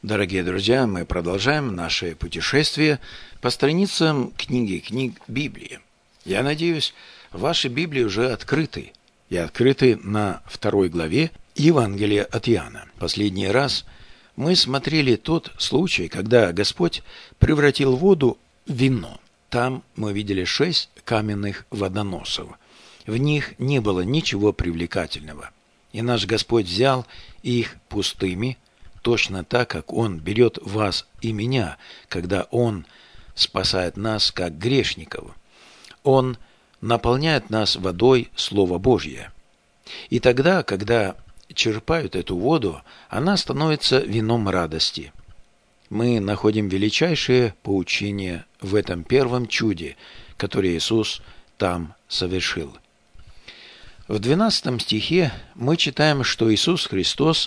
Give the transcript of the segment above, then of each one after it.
Дорогие друзья, мы продолжаем наше путешествие по страницам книг Библии. Я надеюсь, ваши Библии уже открыты, и открыты на 2 главе Евангелия от Иоанна. Последний раз мы смотрели тот случай, когда Господь превратил воду в вино. Там мы видели 6 каменных водоносов. В них не было ничего привлекательного. И наш Господь взял их пустыми, точно так, как Он берет вас и меня, когда Он спасает нас, как грешников. Он наполняет нас водой Слова Божье. И тогда, когда черпают эту воду, она становится вином радости. Мы находим величайшее поучение в этом первом чуде, которое Иисус там совершил. В 12 стихе мы читаем, что Иисус Христос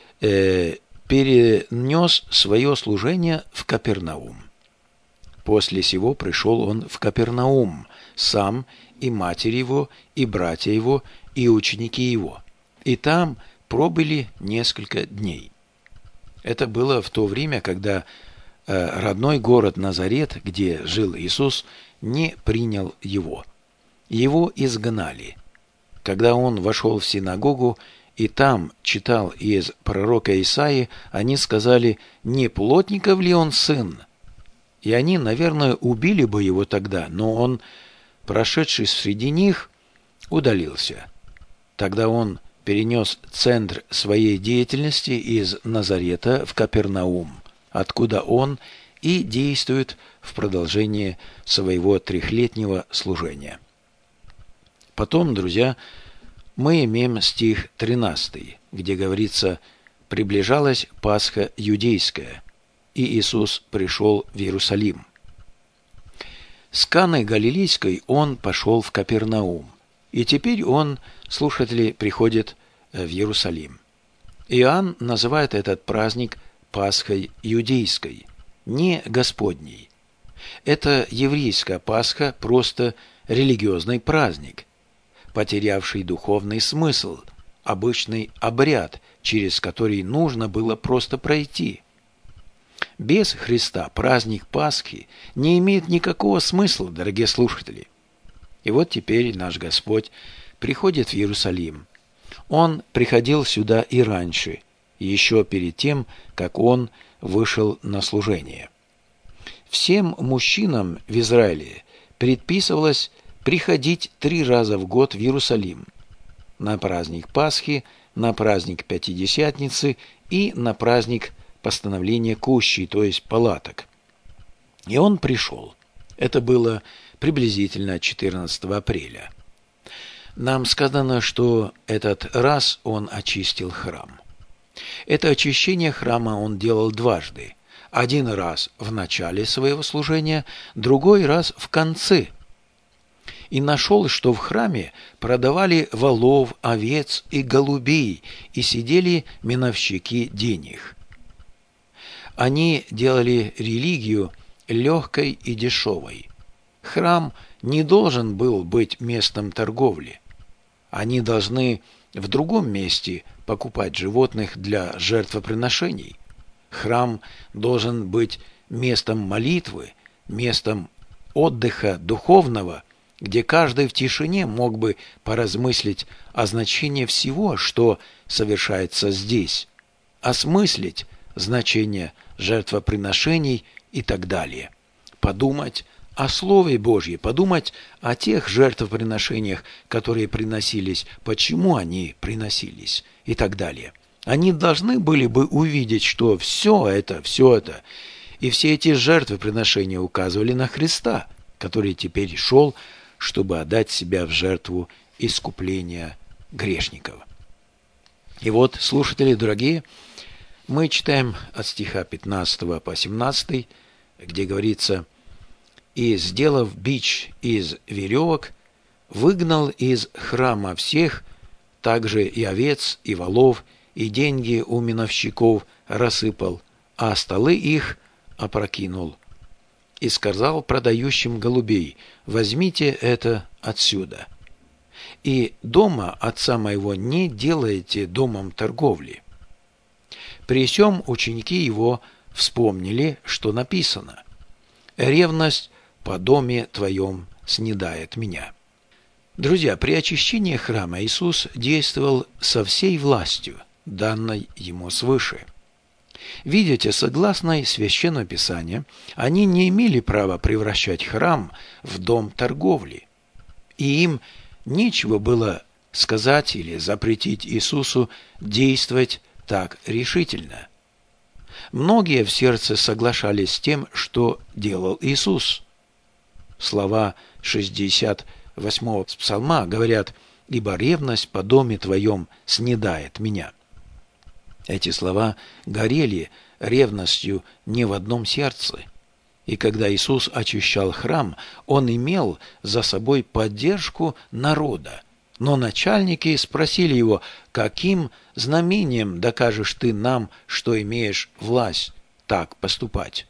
перенес свое служение в Капернаум. После сего пришел он в Капернаум, сам и матерь его, и братья его, и ученики его. И там пробыли несколько дней. Это было в то время, когда родной город Назарет, где жил Иисус, не принял его. Его изгнали. Когда он вошел в синагогу и там читал из пророка Исаии, они сказали: «Не плотников ли он сын?» И они, наверное, убили бы его тогда, но он, прошедший среди них, удалился. Тогда он перенес центр своей деятельности из Назарета в Капернаум, откуда он и действует в продолжении своего 3-летнего служения. Потом, друзья, мы имеем стих 13, где говорится: «Приближалась Пасха Юдейская, и Иисус пришел в Иерусалим». С Каной Галилейской он пошел в Капернаум, и теперь он, слушатели, приходит в Иерусалим. Иоанн называет этот праздник Пасхой Юдейской, не Господней. Это еврейская Пасха, просто религиозный праздник, потерявший духовный смысл, обычный обряд, через который нужно было просто пройти. Без Христа праздник Пасхи не имеет никакого смысла, дорогие слушатели. И вот теперь наш Господь приходит в Иерусалим. Он приходил сюда и раньше, еще перед тем, как Он вышел на служение. Всем мужчинам в Израиле предписывалось приходить 3 раза в год в Иерусалим: на праздник Пасхи, на праздник Пятидесятницы и на праздник постановления кущей, то есть палаток. И он пришел. Это было приблизительно 14 апреля. Нам сказано, что этот раз он очистил храм. Это очищение храма он делал дважды. Один раз в начале своего служения, другой раз в конце. И нашел, что в храме продавали волов, овец и голубей, и сидели миновщики денег. Они делали религию легкой и дешевой. Храм не должен был быть местом торговли. Они должны в другом месте покупать животных для жертвоприношений. Храм должен быть местом молитвы, местом отдыха духовного, где каждый в тишине мог бы поразмыслить о значении всего, что совершается здесь, осмыслить значение жертвоприношений и так далее, подумать о Слове Божьем, подумать о тех жертвоприношениях, которые приносились, почему они приносились и так далее. Они должны были бы увидеть, что все это, и все эти жертвоприношения указывали на Христа, который теперь шел, чтобы отдать себя в жертву искупления грешников. И вот, слушатели дорогие, мы читаем от стиха 15 по 17, где говорится: «И, сделав бич из веревок, выгнал из храма всех, также и овец, и волов, и деньги у миновщиков рассыпал, а столы их опрокинул. И сказал продающим голубей: возьмите это отсюда. И дома отца моего не делайте домом торговли». При сём ученики его вспомнили, что написано: «Ревность по доме твоем снедает меня». Друзья, при очищении храма Иисус действовал со всей властью, данной ему свыше. Видите, согласно Священному Писанию, они не имели права превращать храм в дом торговли, и им нечего было сказать или запретить Иисусу действовать так решительно. Многие в сердце соглашались с тем, что делал Иисус. Слова 68-го псалма говорят: «Ибо ревность по доме твоем снедает меня». Эти слова горели ревностью не в одном сердце. И когда Иисус очищал храм, Он имел за собой поддержку народа. Но начальники спросили Его: «Каким знамением докажешь ты нам, что имеешь власть так поступать?»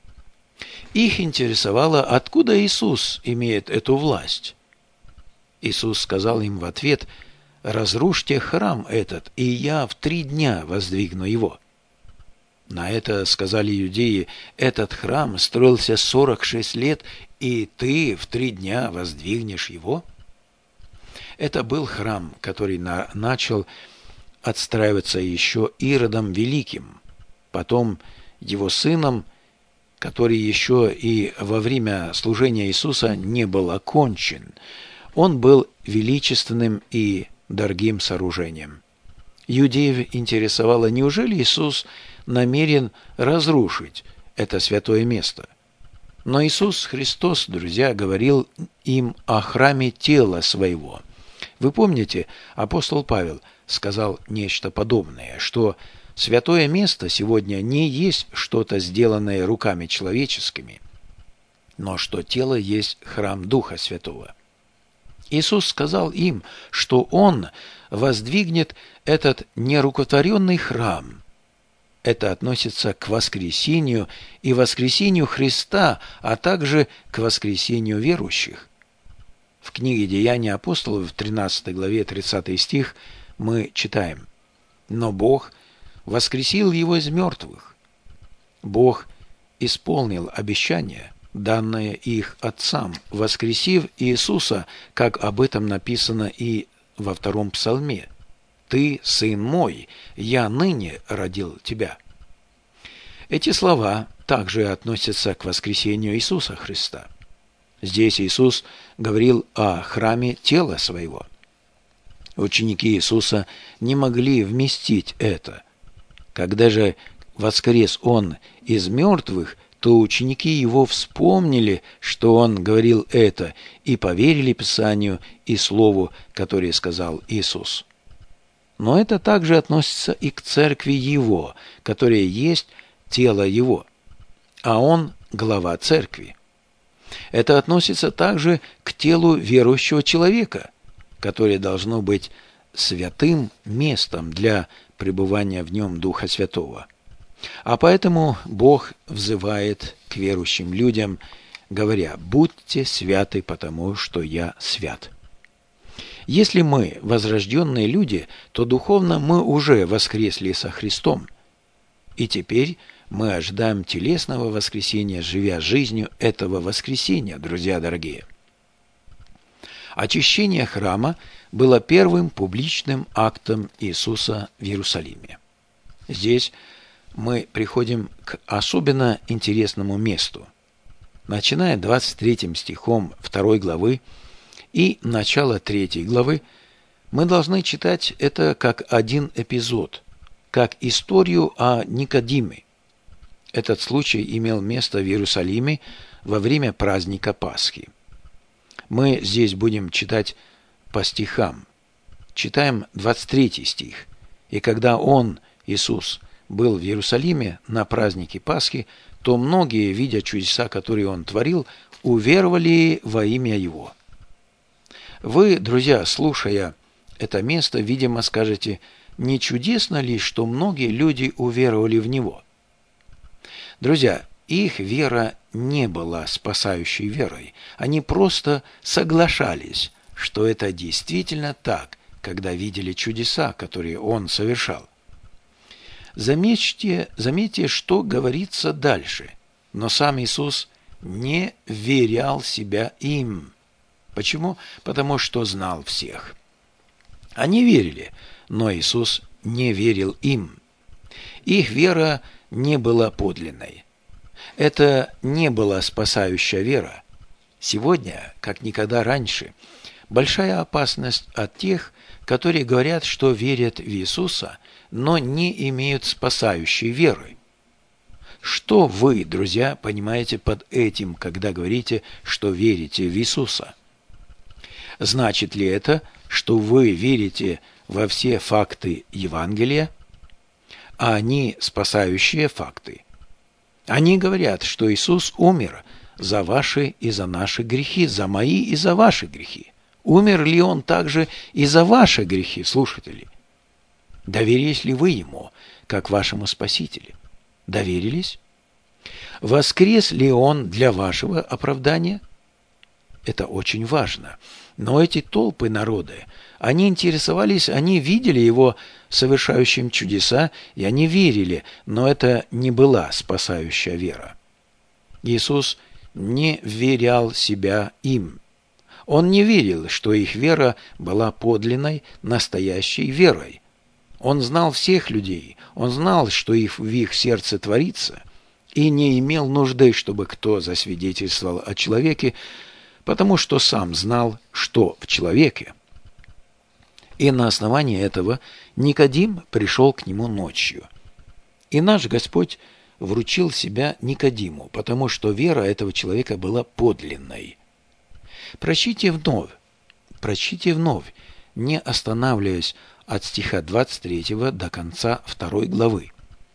Их интересовало, откуда Иисус имеет эту власть. Иисус сказал им в ответ: «Разрушьте храм этот, и я в 3 дня воздвигну его». На это сказали иудеи: «Этот храм строился 46 лет, и ты в 3 дня воздвигнешь его?» Это был храм, который начал отстраиваться еще Иродом Великим, потом его сыном, который еще и во время служения Иисуса не был окончен. Он был величественным и дорогим сооружением. Иудеев интересовало, неужели Иисус намерен разрушить это святое место? Но Иисус Христос, друзья, говорил им о храме тела своего. Вы помните, апостол Павел сказал нечто подобное, что святое место сегодня не есть что-то, сделанное руками человеческими, но что тело есть храм Духа Святого. Иисус сказал им, что Он воздвигнет этот нерукотворенный храм. Это относится к воскресению и воскресению Христа, а также к воскресению верующих. В книге «Деяния апостолов» в 13 главе 30 стих мы читаем: «Но Бог воскресил его из мертвых». Бог исполнил обещание, данное их отцам, воскресив Иисуса, как об этом написано и во 2-м псалме: «Ты, сын мой, я ныне родил тебя». Эти слова также относятся к воскресению Иисуса Христа. Здесь Иисус говорил о храме тела своего. Ученики Иисуса не могли вместить это. Когда же воскрес Он из мертвых, то ученики Его вспомнили, что Он говорил это, и поверили Писанию и Слову, которое сказал Иисус. Но это также относится и к церкви Его, которая есть тело Его, а Он – глава церкви. Это относится также к телу верующего человека, которое должно быть святым местом для пребывания в нем Духа Святого. А поэтому Бог взывает к верующим людям, говоря: «Будьте святы, потому что я свят». Если мы возрожденные люди, то духовно мы уже воскресли со Христом. И теперь мы ожидаем телесного воскресения, живя жизнью этого воскресения, друзья дорогие. Очищение храма было первым публичным актом Иисуса в Иерусалиме. Здесь мы приходим к особенно интересному месту. Начиная 23 стихом 2 главы и начало 3 главы, мы должны читать это как один эпизод, как историю о Никодиме. Этот случай имел место в Иерусалиме во время праздника Пасхи. Мы здесь будем читать по стихам. Читаем 23 стих. «И когда Он, Иисус, был в Иерусалиме на празднике Пасхи, то многие, видя чудеса, которые Он творил, уверовали во имя Его». Вы, друзья, слушая это место, видимо, скажете: не чудесно ли, что многие люди уверовали в Него? Друзья, их вера не была спасающей верой. Они просто соглашались, что это действительно так, когда видели чудеса, которые Он совершал. Заметьте, что говорится дальше. Но сам Иисус не верял себя им. Почему? Потому что знал всех. Они верили, но Иисус не верил им. Их вера не была подлинной. Это не была спасающая вера. Сегодня, как никогда раньше, большая опасность от тех, которые говорят, что верят в Иисуса, но не имеют спасающей веры. Что вы, друзья, понимаете под этим, когда говорите, что верите в Иисуса? Значит ли это, что вы верите во все факты Евангелия, а они спасающие факты? Они говорят, что Иисус умер за ваши и за наши грехи, за мои и за ваши грехи. Умер ли Он также и за ваши грехи, слушатели? Доверились ли вы Ему, как вашему Спасителю? Доверились? Воскрес ли Он для вашего оправдания? Это очень важно. Но эти толпы народа, они интересовались, они видели Его совершающим чудеса, и они верили, но это не была спасающая вера. Иисус не верял себя им. Он не верил, что их вера была подлинной, настоящей верой. Он знал всех людей, он знал, что в их сердце творится, и не имел нужды, чтобы кто засвидетельствовал о человеке, потому что сам знал, что в человеке. И на основании этого Никодим пришел к нему ночью. И наш Господь вручил себя Никодиму, потому что вера этого человека была подлинной. Прочтите вновь, не останавливаясь от стиха 23 до конца 2 главы.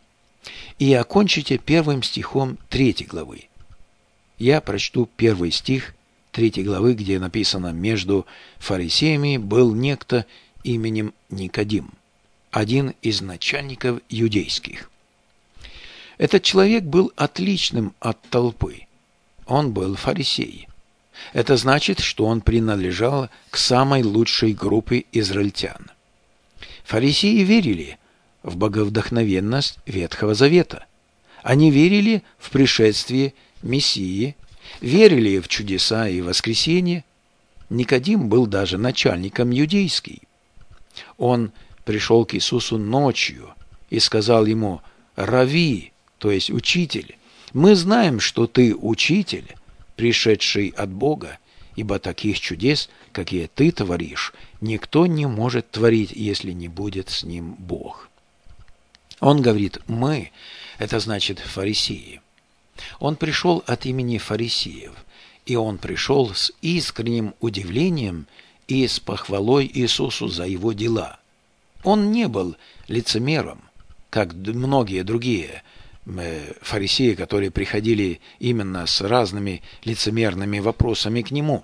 И окончите первым стихом 3 главы. Я прочту первый стих 3 главы, где написано: «Между фарисеями был некто именем Никодим, один из начальников юдейских». Этот человек был отличным от толпы. Он был фарисей. Это значит, что он принадлежал к самой лучшей группе израильтян. Фарисеи верили в боговдохновенность Ветхого Завета. Они верили в пришествие Мессии, верили в чудеса и воскресение. Никодим был даже начальником юдейский. Он пришел к Иисусу ночью и сказал ему: «Рави», то есть учитель, мы знаем, что ты учитель, пришедший от Бога, ибо таких чудес, какие ты творишь, никто не может творить, если не будет с ним Бог. Он говорит «мы», это значит фарисеи. Он пришел от имени фарисеев, и он пришел с искренним удивлением и с похвалой Иисусу за его дела. Он не был лицемером, как многие другие фарисеи, которые приходили именно с разными лицемерными вопросами к нему.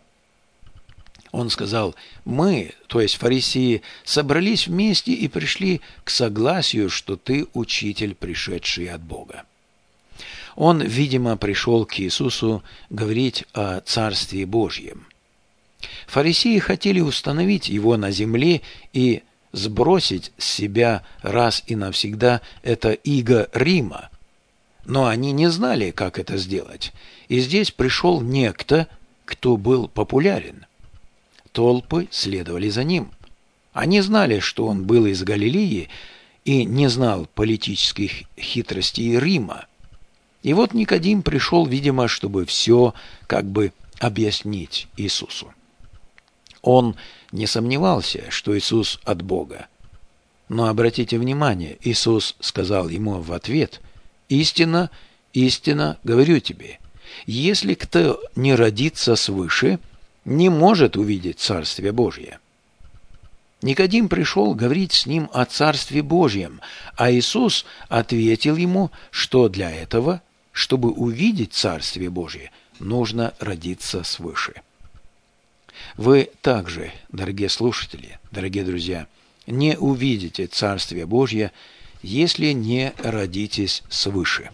Он сказал: «Мы, то есть фарисеи, собрались вместе и пришли к согласию, что ты учитель, пришедший от Бога». Он, видимо, пришел к Иисусу говорить о Царстве Божьем. Фарисеи хотели установить его на земле и сбросить с себя раз и навсегда это иго Рима. Но они не знали, как это сделать. И здесь пришел некто, кто был популярен. Толпы следовали за ним. Они знали, что он был из Галилеи и не знал политических хитростей Рима. И вот Никодим пришел, видимо, чтобы все как бы объяснить Иисусу. Он не сомневался, что Иисус от Бога. Но обратите внимание, Иисус сказал ему в ответ: «Истинно, истинно говорю тебе, если кто не родится свыше, не может увидеть Царствие Божье». Никодим пришел говорить с ним о Царстве Божьем, а Иисус ответил ему, что для этого, чтобы увидеть Царствие Божье, нужно родиться свыше. Вы также, дорогие слушатели, дорогие друзья, не увидите Царствие Божье, если не родитесь свыше.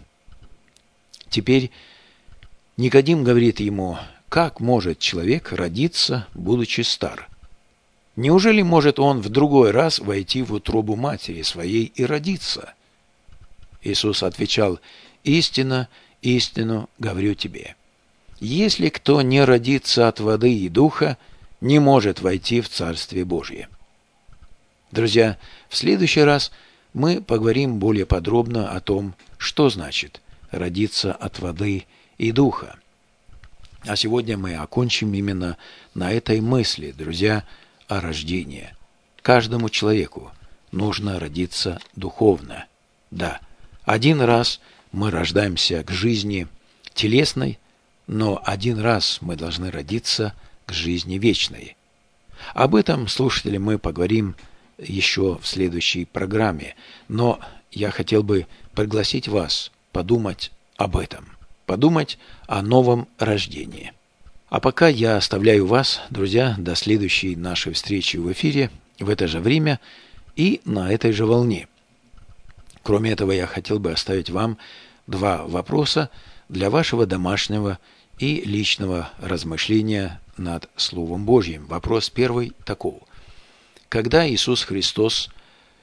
Теперь Никодим говорит ему: как может человек родиться, будучи стар? Неужели может он в другой раз войти в утробу матери своей и родиться? Иисус отвечал: «Истинно, истину говорю тебе. Если кто не родится от воды и духа, не может войти в Царствие Божие». Друзья, в следующий раз мы поговорим более подробно о том, что значит родиться от воды и духа. А сегодня мы окончим именно на этой мысли, друзья, о рождении. Каждому человеку нужно родиться духовно. Да, один раз мы рождаемся к жизни телесной, но один раз мы должны родиться к жизни вечной. Об этом, слушатели, мы поговорим еще в следующей программе, но я хотел бы пригласить вас подумать об этом, подумать о новом рождении. А пока я оставляю вас, друзья, до следующей нашей встречи в эфире, в это же время и на этой же волне. Кроме этого, я хотел бы оставить вам 2 вопроса для вашего домашнего и личного размышления над Словом Божьим. Вопрос первый таков. Когда Иисус Христос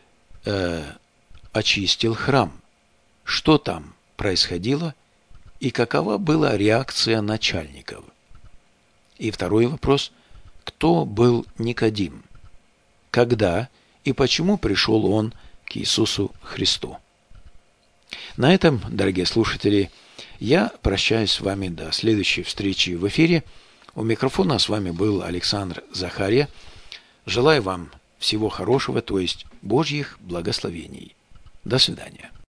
очистил храм, что там происходило и какова была реакция начальников? И второй вопрос. Кто был Никодим? Когда и почему пришел он к Иисусу Христу? На этом, дорогие слушатели, я прощаюсь с вами до следующей встречи в эфире. У микрофона с вами был Александр Захарья. Желаю вам всего хорошего, то есть Божьих благословений. До свидания.